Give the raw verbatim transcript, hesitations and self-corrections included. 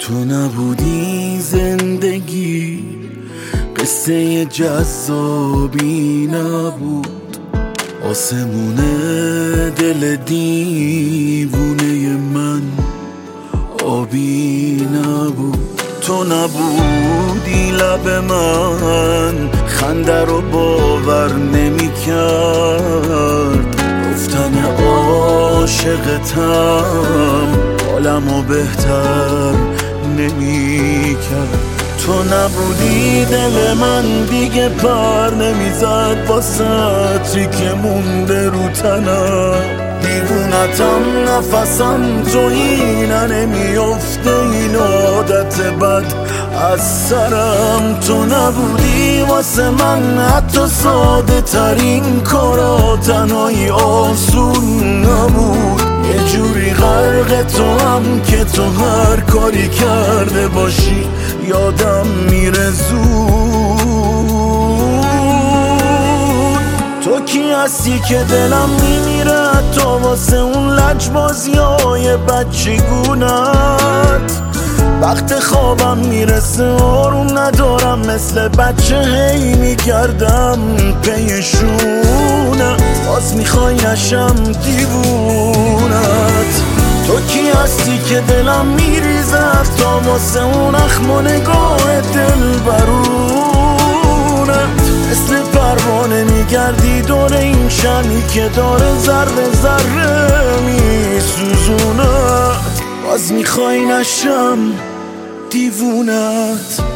تو نبودی زندگی قصه جذابی نبود، آسمون دل دیوونه من آبی نبود. تو نبودی لب من خنده رو باور نمی کرد، گفتن عاشقتم حالمو بهتر نمی کرد. تو نبودی دل من دیگه پر نمیزد واسه که مونده رو تنم، دیوونتم نفسم تو اینه نمیافته این عادت بد از سرم. تو نبودی واسه من حتی ساده ترین کارا تنهایی آسون نبود، یه جوری غرق تو هم که تو هر کاری کرده باشی یادم میره زود. تو کی هستی که دلم میمیره تو واسه اون لجبازی های بچگونت، وقت خوابم میرسه آروم ندارم مثل بچه هی میگردم پیشونت، باز میخوای نشم دیوونت. تو کی هستی که دلم میریزه تا واسه اون اخم و نگاه دل برونت، مثل پروانه میگردی دور این شمی که داره ذره ذره میسوزونت، باز میخوای نشم دیوونت.